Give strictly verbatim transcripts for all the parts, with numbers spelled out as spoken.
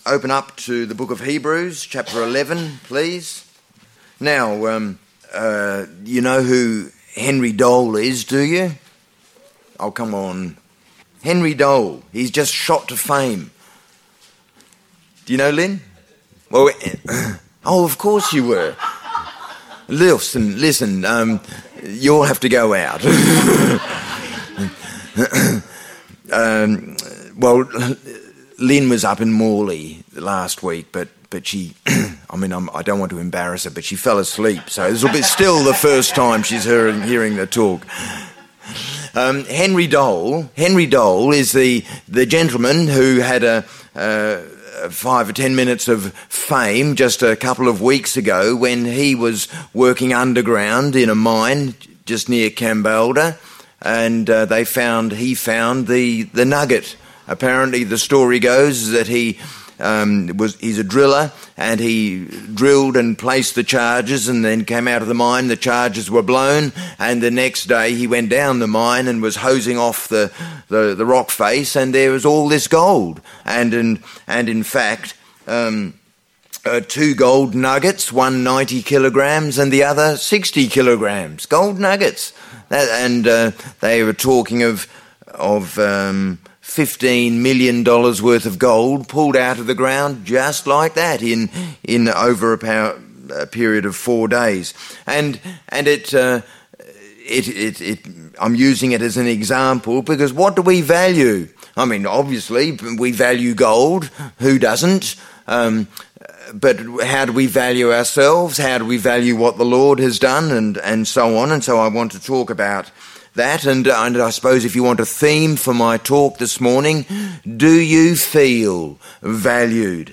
open up to the book of Hebrews, chapter eleven, please. Now, um, uh, you know who Henry Dole is, do you? Oh, come on. Henry Dole, he's just shot to fame. Do you know Lynn? Well, oh, of course you were. Listen, listen, um, you'll have to go out. um, well, Lynn was up in Morley last week, but but she, I mean, I'm, I don't want to embarrass her, but she fell asleep, so this will be still the first time she's hearing, hearing the talk. Um, Henry Dole, Henry Dole is the, the gentleman who had a, uh, five or ten minutes of fame just a couple of weeks ago when he was working underground in a mine just near Kambalda, and uh, they found he found the, the nugget. Apparently, the story goes that he um, was he's a driller, and he drilled and placed the charges, and then came out of the mine. The charges were blown, and the next day he went down the mine and was hosing off the the, the rock face, and there was all this gold, and in and in fact. Um, Uh, two gold nuggets, one ninety kilograms and the other sixty kilograms. Gold nuggets. That, and uh, they were talking of of um, fifteen million dollars worth of gold pulled out of the ground just like that in in over a, power, a period of four days. And and it, uh, it, it, it, I'm using it as an example because what do we value? I mean, obviously, we value gold. Who doesn't? Um But how do we value ourselves? How do we value what the Lord has done, and, and so on? And so I want to talk about that. And, and I suppose if you want a theme for my talk this morning, do you feel valued?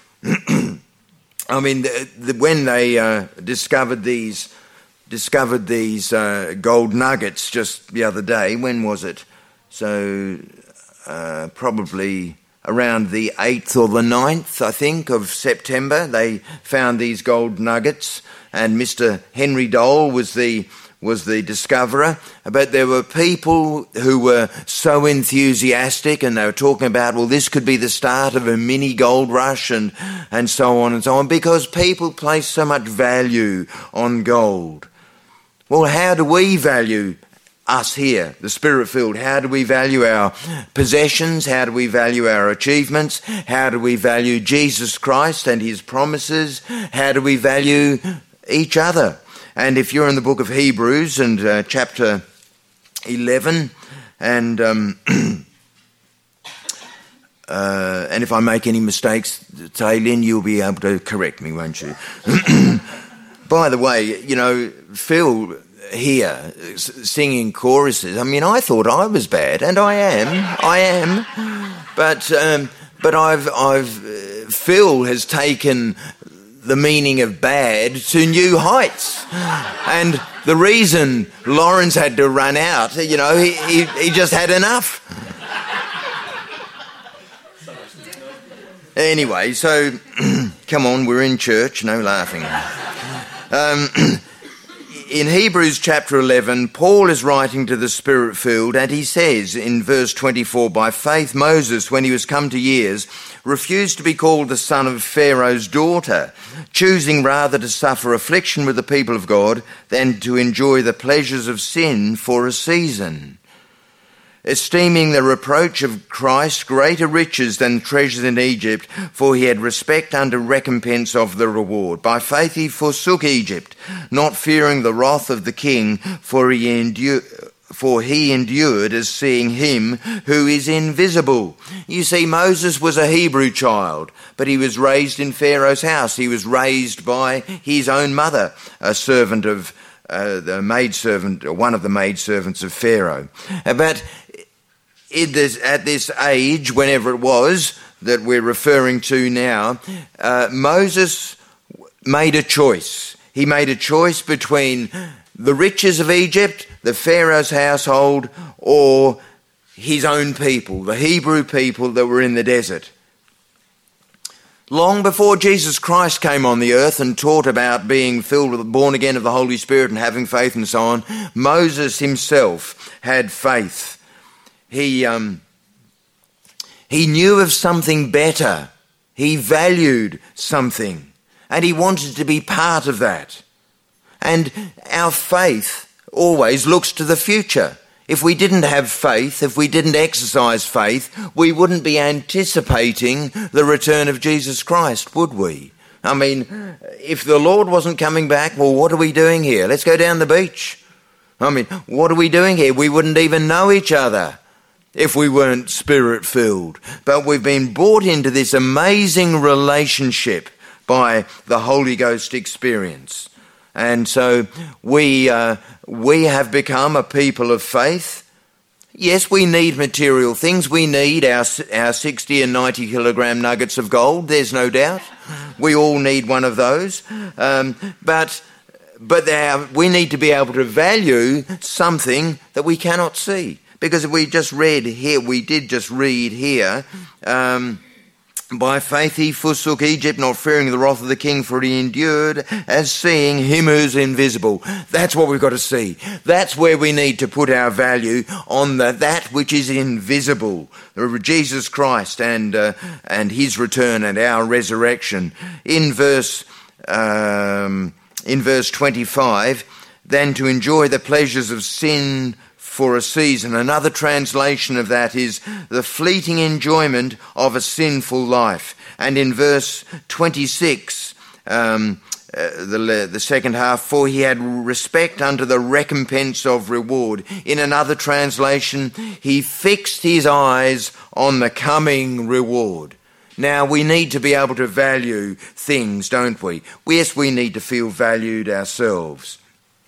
I mean, the, the, when they uh, discovered these discovered these uh, gold nuggets just the other day, when was it? So uh, probably around the eighth or the ninth, I think, of September, they found these gold nuggets, and Mister Henry Dole was the was the discoverer. But there were people who were so enthusiastic, and they were talking about, well, this could be the start of a mini gold rush, and, and so on and so on, because people place so much value on gold. Well, how do we value us here, the Spirit-filled? How do we value our possessions? How do we value our achievements? How do we value Jesus Christ and his promises? How do we value each other? And if you're in the book of Hebrews and uh, chapter eleven, and um, uh, and if I make any mistakes, Taylin, you'll be able to correct me, won't you? By the way, you know, Phil here singing choruses. I mean, I thought I was bad, and I am, I am. But um, but I've I've uh, Phil has taken the meaning of bad to new heights, and the reason Lawrence had to run out, you know, he he, he just had enough. Anyway, so come on, we're in church, no laughing. Um, In Hebrews chapter eleven, Paul is writing to the Spirit-filled, and he says in verse twenty-four, by faith Moses, when he was come to years, refused to be called the son of Pharaoh's daughter, choosing rather to suffer affliction with the people of God than to enjoy the pleasures of sin for a season, esteeming the reproach of Christ greater riches than treasures in Egypt, for he had respect unto recompense of the reward. By faith he forsook Egypt, not fearing the wrath of the king, for he endured, for he endured as seeing him who is invisible. You see, Moses was a Hebrew child, but he was raised in Pharaoh's house. He was raised by his own mother, a servant of uh, the maidservant, one of the maidservants of Pharaoh. But in this, at this age, whenever it was that we're referring to now, uh, Moses made a choice. He made a choice between the riches of Egypt, the Pharaoh's household, or his own people, the Hebrew people that were in the desert. Long before Jesus Christ came on the earth and taught about being filled with, born again of the Holy Spirit and having faith and so on, Moses himself had faith. He um, he knew of something better He valued something, and he wanted to be part of that. And our faith always looks to the future. If we didn't have faith, if we didn't exercise faith, we wouldn't be anticipating the return of Jesus Christ, would we? I mean, if the Lord wasn't coming back, well, what are we doing here? Let's go down the beach. I mean, what are we doing here? We wouldn't even know each other if we weren't Spirit-filled. But we've been brought into this amazing relationship by the Holy Ghost experience. And so we uh, we have become a people of faith. Yes, we need material things. We need our our sixty and ninety kilogram nuggets of gold. There's no doubt. We all need one of those. Um, but but there, we need to be able to value something that we cannot see. Because if we just read here, we did just read here. Um, By faith he forsook Egypt, not fearing the wrath of the king, for he endured as seeing him who's invisible. That's what we've got to see. That's where we need to put our value, on the, that which is invisible. Jesus Christ and uh, and his return and our resurrection. In verse um, in verse twenty-five, than to enjoy the pleasures of sin for a season. Another translation of that is the fleeting enjoyment of a sinful life. And in verse twenty-six, um, uh, the, the second half, for he had respect unto the recompense of reward. In another translation, he fixed his eyes on the coming reward. Now, we need to be able to value things, don't we? Yes, we need to feel valued ourselves.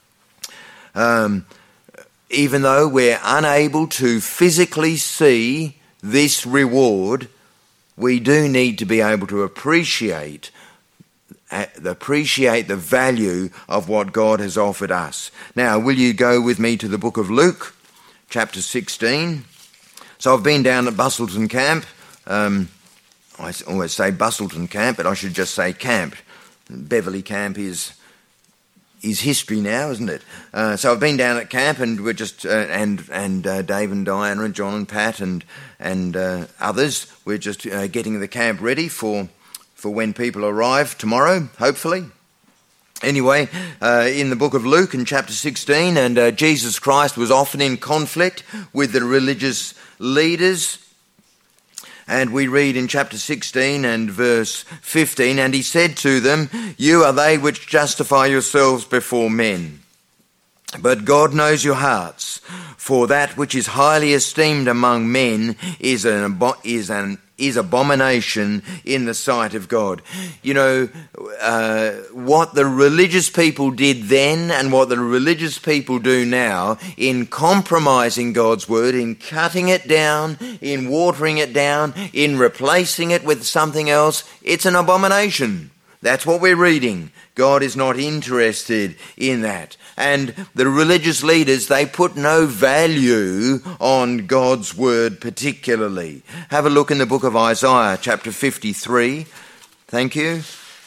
Um, Even though we're unable to physically see this reward, we do need to be able to appreciate, appreciate the value of what God has offered us. Now, will you go with me to the book of Luke, chapter sixteen? So I've been down at Busselton Camp. Um, I always say Busselton Camp, but I should just say camp. Beverley Camp is... is history now, isn't it? Uh, so I've been down at camp, and we're just uh, and and uh, Dave and Diana and John and Pat and and uh, others. We're just uh, getting the camp ready for for when people arrive tomorrow, hopefully. Anyway, uh, in the book of Luke, in chapter sixteen, and uh, Jesus Christ was often in conflict with the religious leaders. And we read in chapter sixteen and verse fifteen, and he said to them, you are they which justify yourselves before men. But God knows your hearts, for that which is highly esteemed among men is an is an is abomination in the sight of God. You know, uh, what the religious people did then and what the religious people do now in compromising God's word, in cutting it down, in watering it down, in replacing it with something else, it's an abomination. That's what we're reading. God is not interested in that. And the religious leaders, they put no value on God's word particularly. Have a look in the book of Isaiah, chapter fifty-three. Thank you.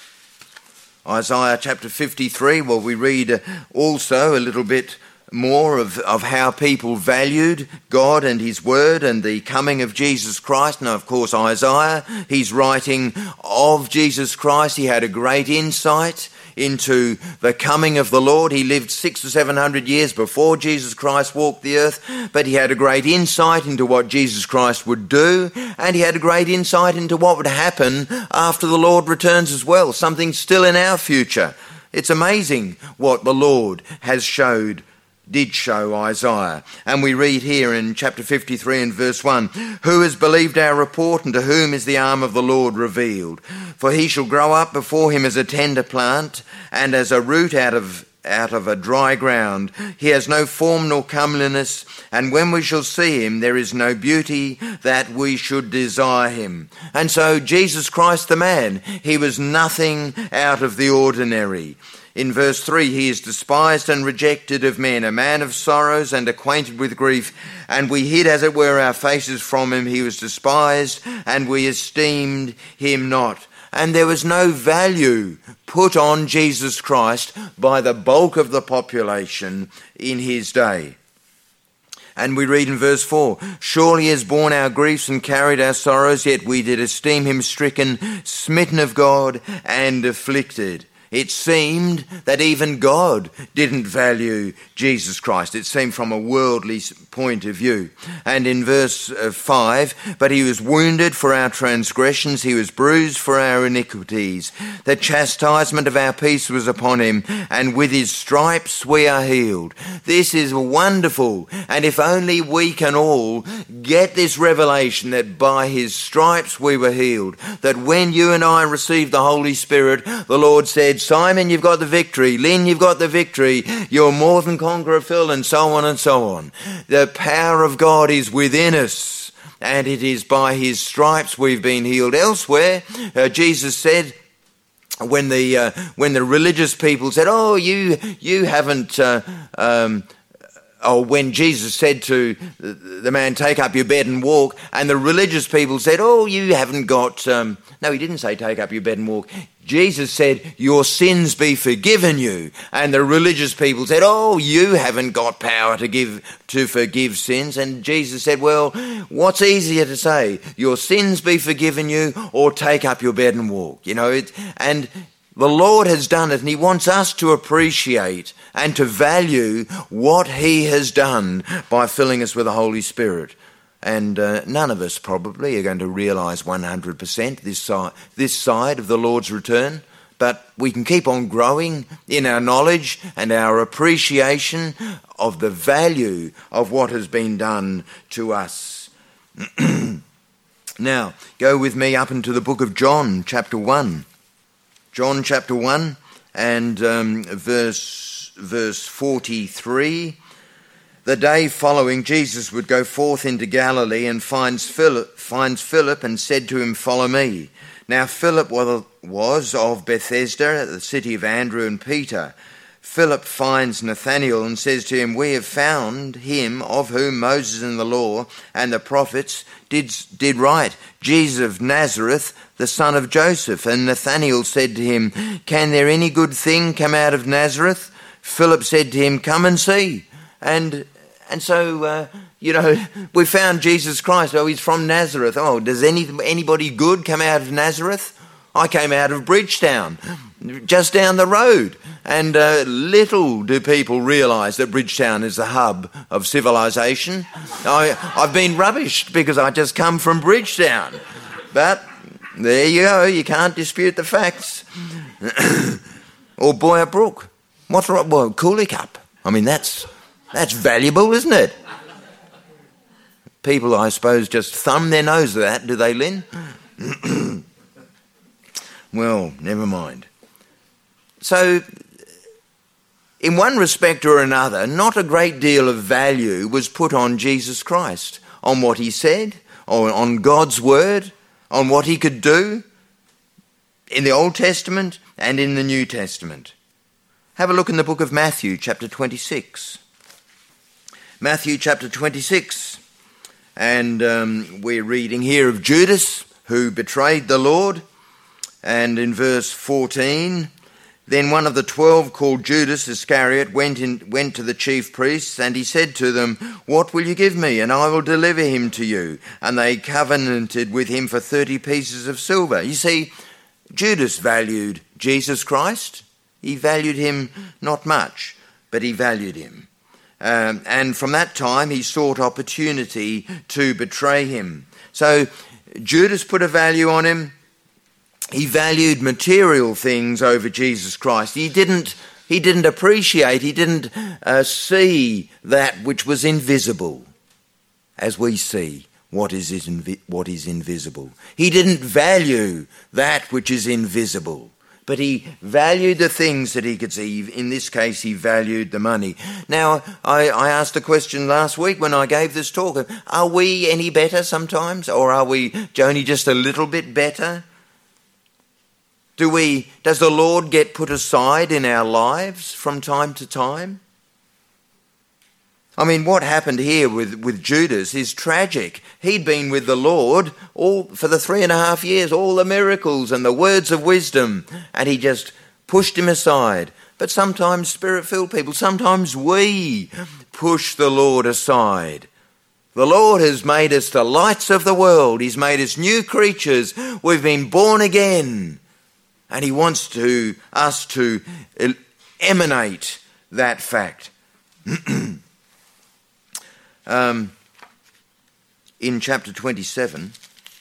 Isaiah chapter fifty-three, well, we read also a little bit more of, of how people valued God and his word and the coming of Jesus Christ. Now, of course, Isaiah, he's writing of Jesus Christ. He had a great insight into the coming of the Lord. He lived six or seven hundred years before Jesus Christ walked the earth, but he had a great insight into what Jesus Christ would do, and he had a great insight into what would happen after the Lord returns as well, something still in our future. It's amazing what the Lord has showed did show Isaiah. And we read here in chapter fifty-three and verse one, who has believed our report, and to whom is the arm of the Lord revealed? For he shall grow up before him as a tender plant, and as a root out of out of a dry ground. He has no form nor comeliness, and when we shall see him, there is no beauty that we should desire him. And so Jesus Christ the man, he was nothing out of the ordinary. In verse three, he is despised and rejected of men, a man of sorrows and acquainted with grief, and we hid as it were our faces from him. He was despised, and we esteemed him not. And there was no value put on Jesus Christ by the bulk of the population in his day. And we read in verse four, surely he has borne our griefs and carried our sorrows, yet we did esteem him stricken, smitten of God, and afflicted. It seemed that even God didn't value Jesus Christ. It seemed from a worldly point of view. And in verse five, but he was wounded for our transgressions, he was bruised for our iniquities. The chastisement of our peace was upon him, and with his stripes we are healed. This is wonderful. And if only we can all get this revelation that by his stripes we were healed. That when you and I received the Holy Spirit, the Lord said, Simon, you've got the victory. Lynn, you've got the victory. You're more than conqueror, Phil, and so on and so on. The power of God is within us, and it is by his stripes we've been healed. Elsewhere, uh, Jesus said, when the uh, when the religious people said, "Oh, you you haven't," uh, um, oh, when Jesus said to the man, "Take up your bed and walk," and the religious people said, "Oh, you haven't got." Um, no, he didn't say, "Take up your bed and walk." Jesus said, "Your sins be forgiven you." And the religious people said, "Oh, you haven't got power to give to forgive sins." And Jesus said, "Well, what's easier to say? Your sins be forgiven you, or take up your bed and walk?" You know, it, and the Lord has done it, and he wants us to appreciate and to value what he has done by filling us with the Holy Spirit. And uh, none of us probably are going to realise one hundred percent this side, this side of the Lord's return, but we can keep on growing in our knowledge and our appreciation of the value of what has been done to us. Now, go with me up into the book of John, chapter one. John chapter one and um, verse, verse forty-three. The day following, Jesus would go forth into Galilee and finds Philip, finds Philip and said to him, "Follow me." Now Philip was of Bethsaida, the city of Andrew and Peter. Philip finds Nathanael and says to him, "We have found him of whom Moses and the law and the prophets did, did write, Jesus of Nazareth, the son of Joseph." And Nathanael said to him, "Can there any good thing come out of Nazareth?" Philip said to him, "Come and see." And and so, uh, you know, we found Jesus Christ. Oh, he's from Nazareth. Oh, does any anybody good come out of Nazareth? I came out of Bridgetown, just down the road. And uh, little do people realise that Bridgetown is the hub of civilization. I, I've been rubbished because I just come from Bridgetown. But there you go, you can't dispute the facts. Or Boyer Brook. What's right? Well, Cooley Cup. I mean, that's... That's valuable, isn't it? People, I suppose, just thumb their nose at that, do they, Lynn? Well, never mind. So, in one respect or another, not a great deal of value was put on Jesus Christ, on what he said, on, on God's word, on what he could do in the Old Testament and in the New Testament. Have a look in the book of Matthew, chapter twenty-six. Matthew chapter twenty-six, and um, we're reading here of Judas, who betrayed the Lord, and in verse fourteen, then one of the twelve, called Judas Iscariot, went in, went to the chief priests, and he said to them, "What will you give me, and I will deliver him to you?" And they covenanted with him for thirty pieces of silver. You see, Judas valued Jesus Christ. He valued him not much, but he valued him. Um, and from that time, he sought opportunity to betray him. So Judas put a value on him. He valued material things over Jesus Christ. He didn't, he didn't appreciate, he didn't uh, see that which was invisible as we see what is, invi- what is invisible. He didn't value that which is invisible. But he valued the things that he could see. In this case, he valued the money. Now, I, I asked a question last week when I gave this talk. Are we any better sometimes? Or are we only just a little bit better? Do we? Does the Lord get put aside in our lives from time to time? I mean, what happened here with, with Judas is tragic. He'd been with the Lord all for the three and a half years, all the miracles and the words of wisdom, and he just pushed him aside. But sometimes Spirit-filled people, sometimes we push the Lord aside. The Lord has made us the lights of the world. He's made us new creatures. We've been born again. And he wants to us to emanate that fact. um, in chapter twenty-seven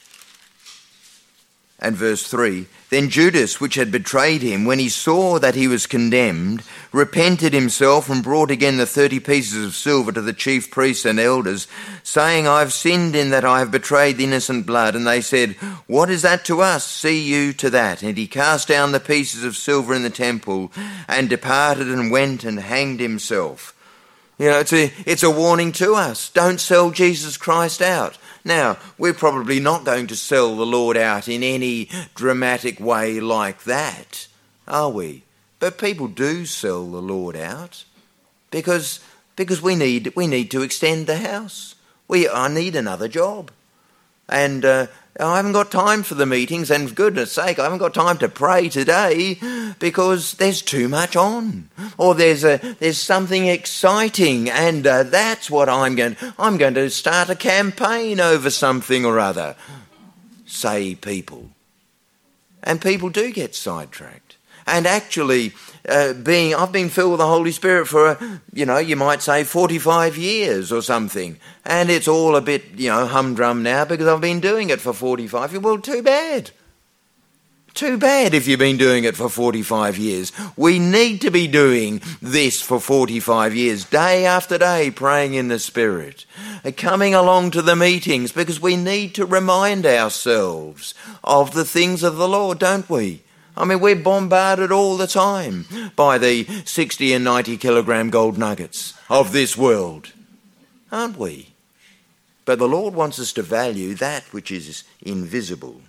and verse three, then Judas, which had betrayed him, when he saw that he was condemned, repented himself and brought again the thirty pieces of silver to the chief priests and elders, saying, I have sinned in that I have betrayed the innocent blood. And they said, what is that to us? See you to that. And he cast down the pieces of silver in the temple and departed and went and hanged himself. You know, it's a, it's a warning to us. Don't sell Jesus Christ out. Now, we're probably not going to sell the Lord out in any dramatic way like that, are we? But people do sell the Lord out because because we need we need to extend the house. We I need another job, and uh, I haven't got time for the meetings. And for goodness sake, I haven't got time to pray today because there's too much on, or there's a there's something exciting, and uh, that's what I'm going. I'm going to start a campaign over something or other. Say people, and people do get sidetracked. And actually, uh, being I've been filled with the Holy Spirit for, uh, you know, you might say forty-five years or something. And it's all a bit, you know, humdrum now because I've been doing it for forty-five years. Well, too bad. Too bad if you've been doing it for forty-five years. We need to be doing this for forty-five years, day after day, praying in the Spirit, coming along to the meetings, because we need to remind ourselves of the things of the Lord, don't we? I mean, we're bombarded all the time by the sixty and ninety kilogram gold nuggets of this world, aren't we? But the Lord wants us to value that which is invisible.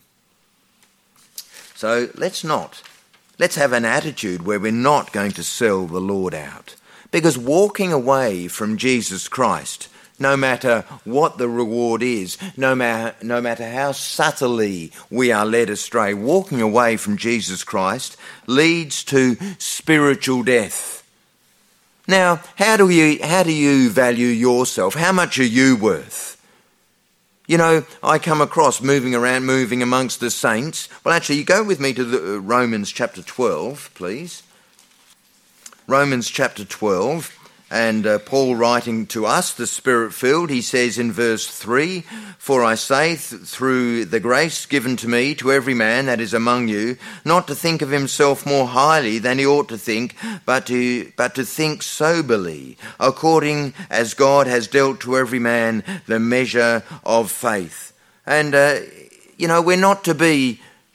So let's not, let's have an attitude where we're not going to sell the Lord out. Because walking away from Jesus Christ, no matter what the reward is, no matter, no matter how subtly we are led astray, walking away from Jesus Christ leads to spiritual death. Now, how do you, how do you value yourself? How much are you worth? You know, I come across moving around, moving amongst the saints. Well, actually, you go with me to the, uh, Romans chapter twelve, please. Romans chapter twelve. And uh, Paul writing to us, the Spirit-filled, he says in verse three, For I say th- through the grace given to me to every man that is among you, not to think of himself more highly than he ought to think, but to but to think soberly, according as God has dealt to every man the measure of faith. And, uh, you know, we're not to be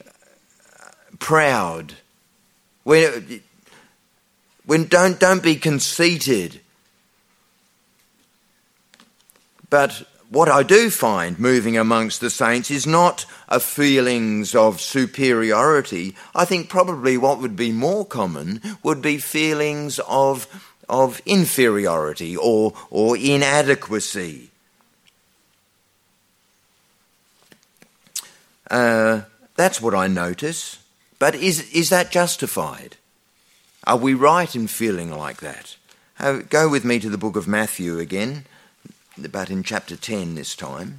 proud. We're, we don't, don't be conceited. But what I do find moving amongst the saints is not a feelings of superiority. I think probably what would be more common would be feelings of of inferiority or or inadequacy. Uh, that's what I notice. But is is that justified? Are we right in feeling like that? Uh, go with me to the book of Matthew again, but in chapter ten this time.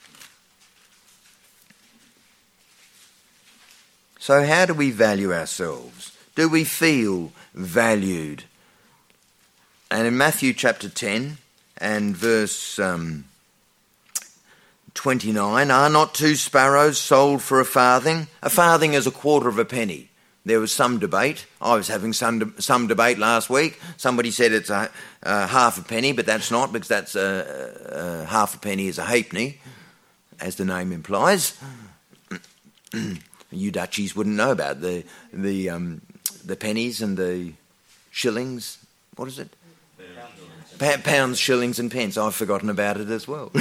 So how do we value ourselves? Do we feel valued? And in Matthew chapter ten and verse um, twenty-nine, are not two sparrows sold for a farthing? A farthing is a quarter of a penny. There was some debate. I was having some de- some debate last week. Somebody said it's a, a half a penny, but that's not, because that's a, a half a penny is a halfpenny, as the name implies. You Dutchies wouldn't know about the the um, the pennies and the shillings. What is it? Pa- pounds, shillings, and pence. I've forgotten about it as well.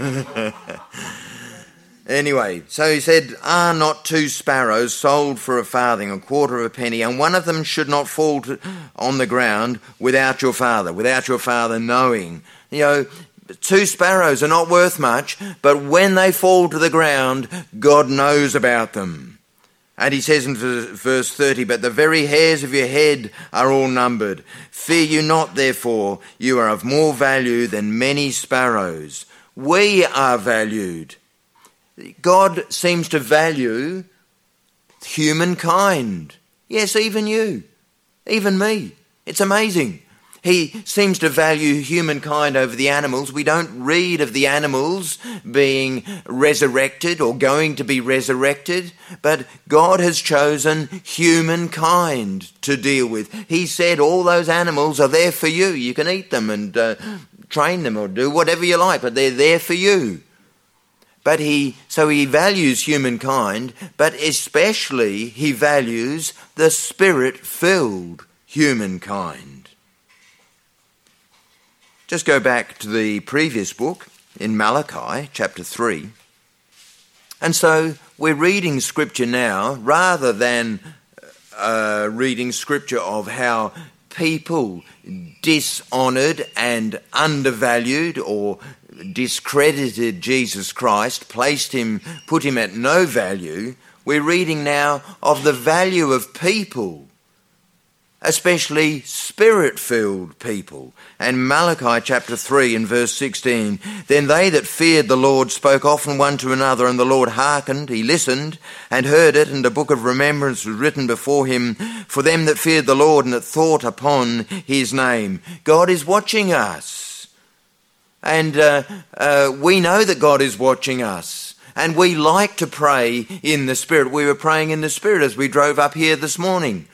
Anyway, so he said, are not two sparrows sold for a farthing, a quarter of a penny, and one of them should not fall to, on the ground without your father, without your father knowing. You know, two sparrows are not worth much, but when they fall to the ground, God knows about them. And he says in verse thirty, but the very hairs of your head are all numbered. Fear you not, therefore, you are of more value than many sparrows. We are valued. God seems to value humankind. Yes, even you, even me. It's amazing. He seems to value humankind over the animals. We don't read of the animals being resurrected or going to be resurrected, but God has chosen humankind to deal with. He said all those animals are there for you. You can eat them and uh, train them or do whatever you like, but they're there for you. But he, so he values humankind, but especially he values the Spirit-filled humankind. Just go back to the previous book in Malachi, chapter three. And so we're reading scripture now rather than uh, reading scripture of how people dishonoured and undervalued or discredited Jesus Christ, placed him, put him at no value. We're reading now of the value of people, especially Spirit-filled people. And Malachi chapter three and verse sixteen, then they that feared the Lord spoke often one to another, and the Lord hearkened, he listened, and heard it, and a book of remembrance was written before him for them that feared the Lord and that thought upon his name. God is watching us. And uh, uh, we know that God is watching us. And we like to pray in the Spirit. We were praying in the Spirit as we drove up here this morning.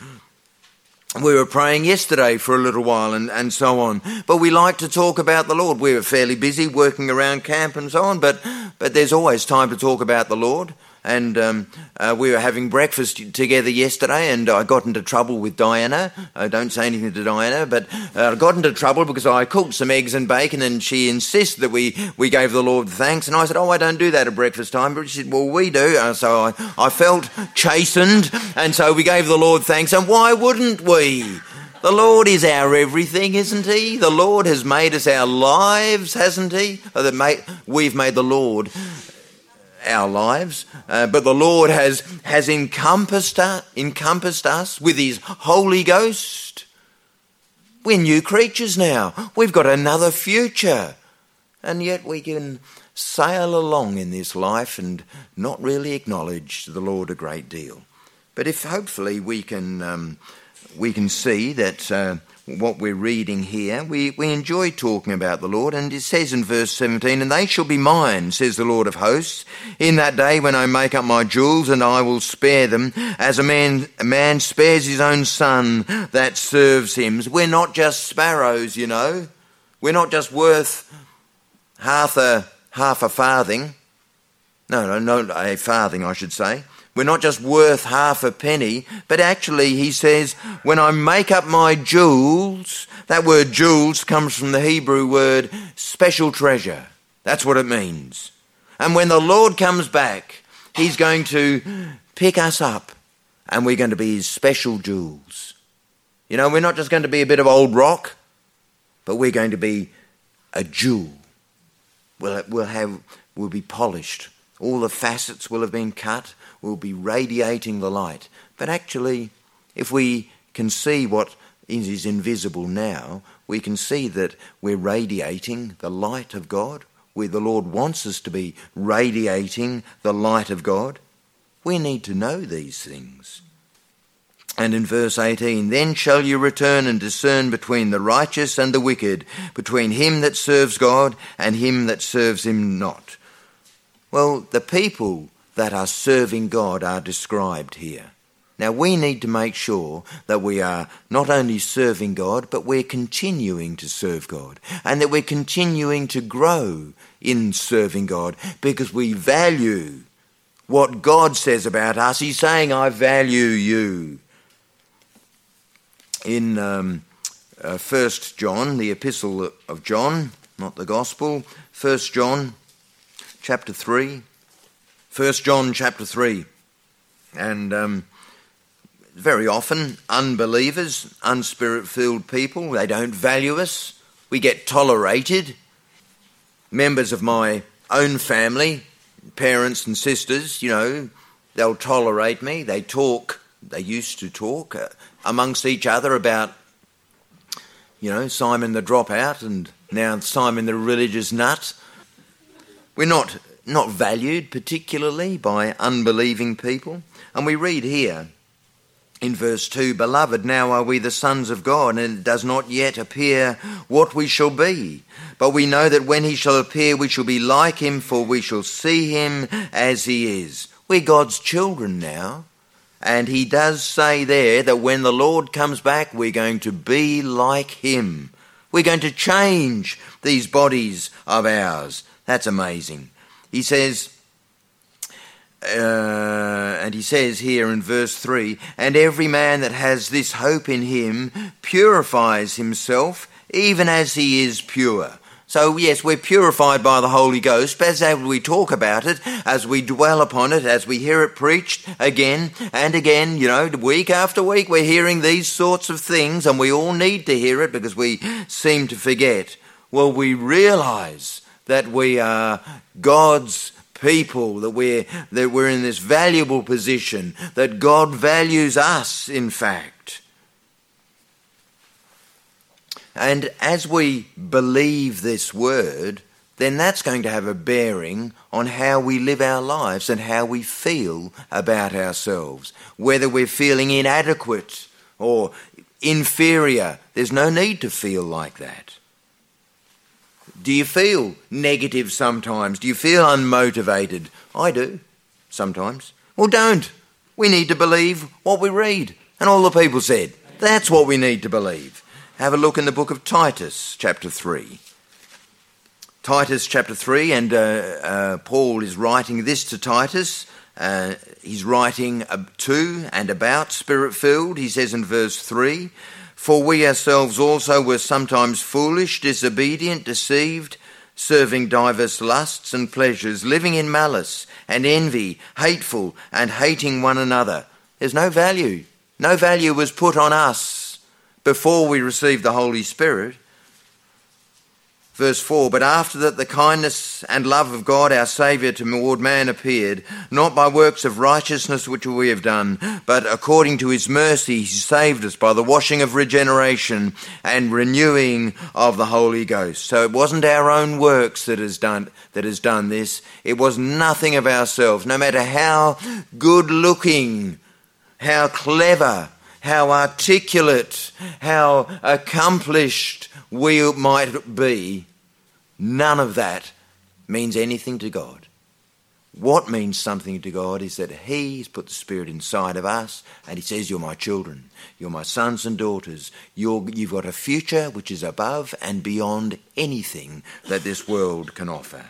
We were praying yesterday for a little while and, and so on. But we like to talk about the Lord. We were fairly busy working around camp and so on, but but there's always time to talk about the Lord. And um, uh, we were having breakfast together yesterday, and I got into trouble with Diana. I don't say anything to Diana, but uh, I got into trouble because I cooked some eggs and bacon, and she insisted that we, we gave the Lord thanks. And I said, oh, I don't do that at breakfast time. But she said, well, we do. Uh, so I, I felt chastened, and so we gave the Lord thanks. And why wouldn't we? The Lord is our everything, isn't he? The Lord has made us our lives, hasn't he? Or that made, we've made the Lord our lives, uh, but the Lord has has encompassed us, encompassed us with his Holy Ghost. We're new creatures now. We've got another future. And yet we can sail along in this life and not really acknowledge the Lord a great deal. But if hopefully we can um, we can see that uh, what we're reading here, we, we enjoy talking about the Lord, and it says in verse seventeen, and they shall be mine, says the Lord of hosts, in that day when I make up my jewels, and I will spare them, as a man, a man spares his own son that serves him. We're not just sparrows, you know. We're not just worth half a half a farthing. No, no, no, a farthing, I should say. We're not just worth half a penny, but actually, he says, when I make up my jewels, that word jewels comes from the Hebrew word special treasure. That's what it means. And when the Lord comes back, he's going to pick us up, and we're going to be his special jewels. You know, we're not just going to be a bit of old rock, but we're going to be a jewel. We'll, we'll have, we'll be polished. All the facets will have been cut. We'll be radiating the light. But actually, if we can see what is invisible now, we can see that we're radiating the light of God, where the Lord wants us to be radiating the light of God. We need to know these things. And in verse eighteen, then shall you return and discern between the righteous and the wicked, between him that serves God and him that serves him not. Well, the people that are serving God are described here. Now, we need to make sure that we are not only serving God, but we're continuing to serve God, and that we're continuing to grow in serving God, because we value what God says about us. He's saying, I value you. In um, uh, First John, the epistle of John, not the Gospel, First John chapter three, First John chapter three, and um, very often unbelievers, unspirit-filled people, they don't value us. We get tolerated. Members of my own family, parents and sisters, you know, they'll tolerate me. They talk, they used to talk uh, amongst each other about, you know, Simon the dropout and now Simon the religious nut. We're not, not valued particularly by unbelieving people. And we read here in verse two, "Beloved, now are we the sons of God, and it does not yet appear what we shall be. But we know that when he shall appear, we shall be like him, for we shall see him as he is." We're God's children now. And he does say there that when the Lord comes back, we're going to be like him. We're going to change these bodies of ours. That's amazing. He says, Uh, and he says here in verse three, "And every man that has this hope in him purifies himself, even as he is pure." So yes, we're purified by the Holy Ghost, but as we talk about it, as we dwell upon it, as we hear it preached again and again, you know, week after week, we're hearing these sorts of things, and we all need to hear it because we seem to forget. Well, we realise that we are God's people, that we're, that we're in this valuable position, that God values us, in fact. And as we believe this word, then that's going to have a bearing on how we live our lives and how we feel about ourselves. Whether we're feeling inadequate or inferior, there's no need to feel like that. Do you feel negative sometimes? Do you feel unmotivated? I do, sometimes. Well, don't. We need to believe what we read. And all the people said, that's what we need to believe. Have a look in the book of Titus, chapter three. Titus, chapter three, and uh, uh, Paul is writing this to Titus. Uh, he's writing to and about Spirit-filled. He says in verse three, "For we ourselves also were sometimes foolish, disobedient, deceived, serving divers lusts and pleasures, living in malice and envy, hateful and hating one another." There's no value. No value was put on us before we received the Holy Spirit. Verse four, "But after that the kindness and love of God our Saviour toward man appeared, not by works of righteousness which we have done, but according to his mercy he saved us by the washing of regeneration and renewing of the Holy Ghost." So it wasn't our own works that has done that has done this. It was nothing of ourselves. No matter how good looking, how clever, how articulate, how accomplished we might be, none of that means anything to God. What means something to God is that he's put the Spirit inside of us and he says, "You're my children, you're my sons and daughters, you're, you've got a future which is above and beyond anything that this world can offer."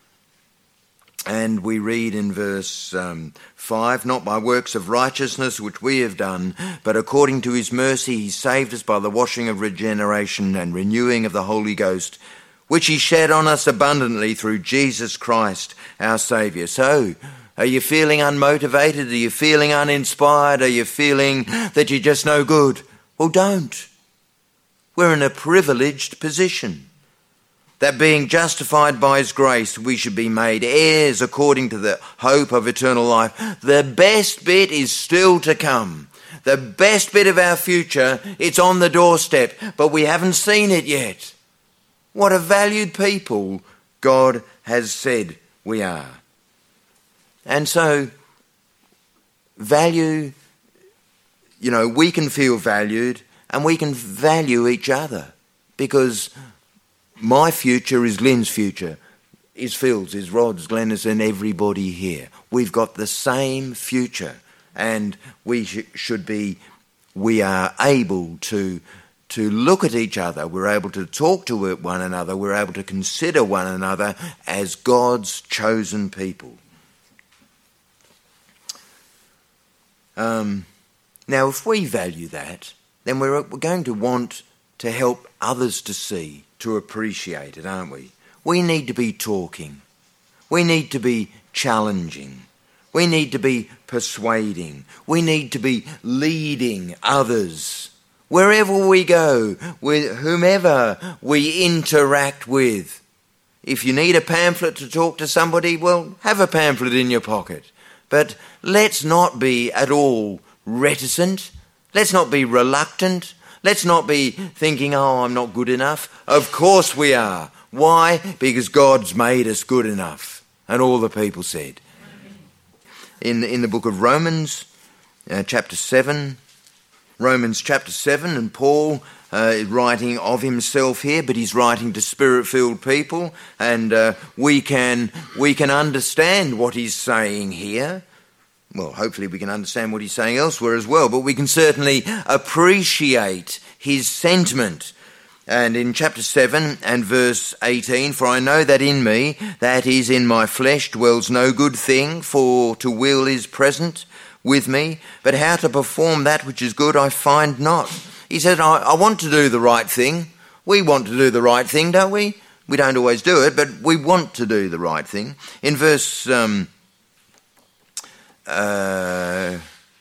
And we read in verse um, five, "Not by works of righteousness which we have done, but according to his mercy he saved us by the washing of regeneration and renewing of the Holy Ghost, which he shed on us abundantly through Jesus Christ our Saviour." So, are you feeling unmotivated? Are you feeling uninspired? Are you feeling that you're just no good? Well, don't. We're in a privileged position. That being justified by his grace, we should be made heirs according to the hope of eternal life. The best bit is still to come. The best bit of our future, it's on the doorstep, but we haven't seen it yet. What a valued people God has said we are. And so, value, you know, we can feel valued and we can value each other, because my future is Lynn's future, is Phil's, is Rod's, Glennis, and everybody here. We've got the same future, and we sh- should be, we are able to, to look at each other, we're able to talk to one another, we're able to consider one another as God's chosen people. Um, now, if we value that, then we're, we're going to want to help others to see, to appreciate it, aren't we? We need to be talking. We need to be challenging. We need to be persuading. We need to be leading others. Wherever we go, with whomever we interact with. If you need a pamphlet to talk to somebody, well, have a pamphlet in your pocket. But let's not be at all reticent. Let's not be reluctant. Let's not be thinking, oh, I'm not good enough. Of course we are. Why? Because God's made us good enough. And all the people said. In, in the book of Romans, uh, chapter seven, Romans chapter seven, and Paul uh, is writing of himself here, but he's writing to spirit-filled people, and uh, we can we can understand what he's saying here. Well, hopefully we can understand what he's saying elsewhere as well, but we can certainly appreciate his sentiment. And in chapter seven and verse eighteen, for I know that in me, that is in my flesh, dwells no good thing, for to will is present with me, but how to perform that which is good I find not. He said, I, I want to do the right thing. We want to do the right thing, don't we? We don't always do it, but we want to do the right thing. In verse... Um, uh,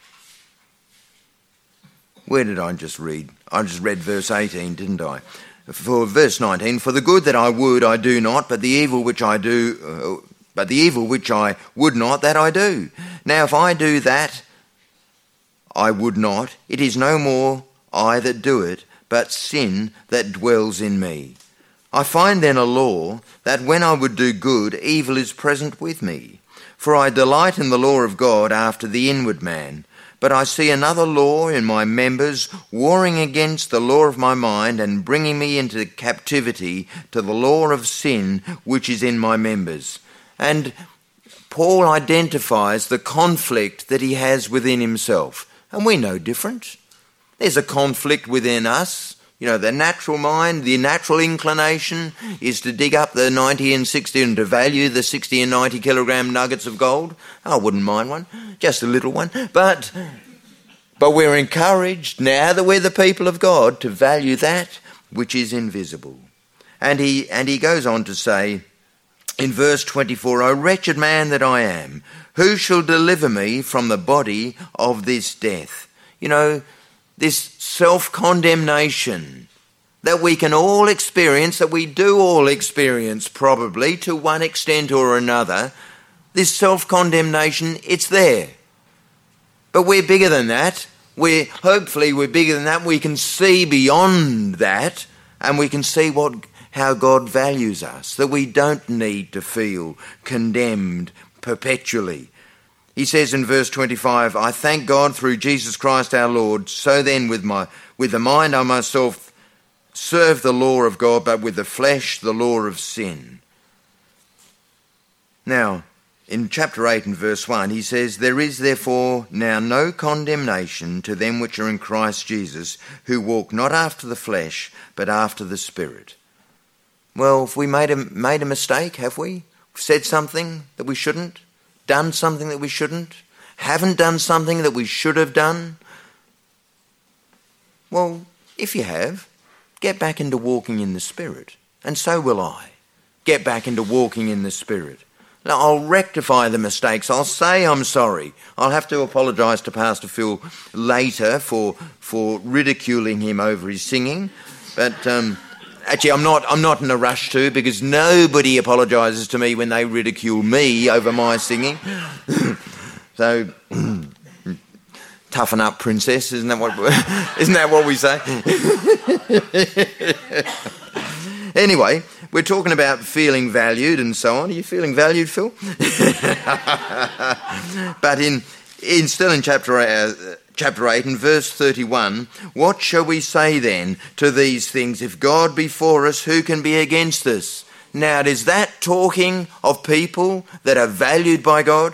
where did I just read? I just read verse eighteen, didn't I? For verse nineteen, for the good that I would I do not, but the evil which I do... Uh, But the evil which I would not, that I do. Now if I do that I would not, it is no more I that do it, but sin that dwells in me. I find then a law, that when I would do good, evil is present with me. For I delight in the law of God after the inward man. But I see another law in my members, warring against the law of my mind, and bringing me into captivity to the law of sin which is in my members. And Paul identifies the conflict that he has within himself. And we're no different. There's a conflict within us. You know, the natural mind, the natural inclination is to dig up the ninety and sixty and to value the sixty and ninety kilogram nuggets of gold. I wouldn't mind one, just a little one. But, but we're encouraged, now that we're the people of God, to value that which is invisible. And he, and he goes on to say... in verse twenty-four, O wretched man that I am, who shall deliver me from the body of this death? You know, this self-condemnation that we can all experience, that we do all experience probably to one extent or another, this self-condemnation, it's there. But we're bigger than that. We're, hopefully we're bigger than that. We can see beyond that, and we can see what... how God values us, that we don't need to feel condemned perpetually. He says in verse twenty-five, I thank God through Jesus Christ our Lord, so then with my with the mind I myself serve the law of God, but with the flesh the law of sin. Now, in chapter eight and verse one, he says, there is therefore now no condemnation to them which are in Christ Jesus, who walk not after the flesh, but after the Spirit. Well, have we made a, made a mistake, have we? Said something that we shouldn't? Done something that we shouldn't? Haven't done something that we should have done? Well, if you have, get back into walking in the Spirit. And so will I. Get back into walking in the Spirit. Now, I'll rectify the mistakes. I'll say I'm sorry. I'll have to apologise to Pastor Phil later for, for ridiculing him over his singing. But... Um, Actually, I'm not I'm not in a rush to, because nobody apologises to me when they ridicule me over my singing. So, toughen up, princess, isn't that what, isn't that what we say? Anyway, we're talking about feeling valued and so on. Are you feeling valued, Phil? But in, in still in chapter uh, Chapter eight and verse thirty-one, what shall we say then to these things? If God be for us, who can be against us? Now, is that talking of people that are valued by God?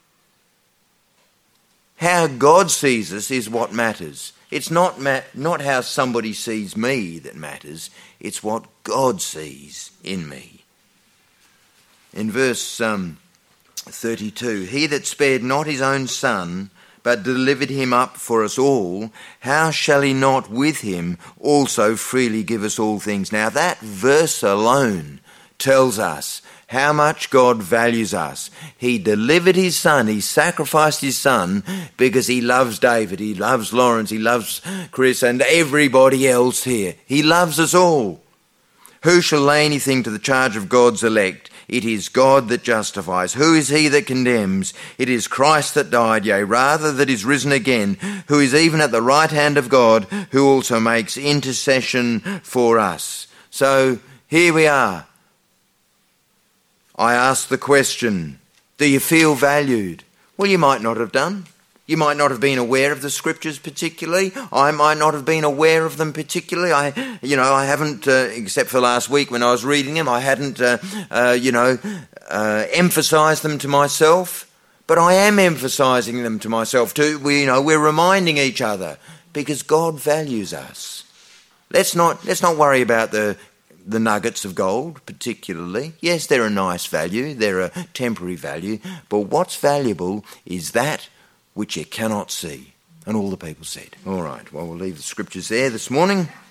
How God sees us is what matters. It's not ma- not how somebody sees me that matters. It's what God sees in me. In verse um, thirty-two, he that spared not his own son, but delivered him up for us all, how shall he not with him also freely give us all things? Now that verse alone tells us how much God values us. He delivered his son, he sacrificed his son because he loves David, he loves Lawrence, he loves Chris and everybody else here. He loves us all. Who shall lay anything to the charge of God's elect? It is God that justifies. Who is he that condemns? It is Christ that died, yea, rather that is risen again, who is even at the right hand of God, who also makes intercession for us. So here we are. I ask the question, do you feel valued? Well, you might not have done. You might not have been aware of the scriptures particularly. I might not have been aware of them particularly. I, you know, I haven't, uh, except for last week when I was reading them, I hadn't, uh, uh, you know, uh, emphasised them to myself. But I am emphasising them to myself too. We, you know, we're reminding each other because God values us. Let's not let's not worry about the the nuggets of gold particularly. Yes, they're a nice value. They're a temporary value. But what's valuable is that which you cannot see. And all the people said. All right, well, we'll leave the scriptures there this morning.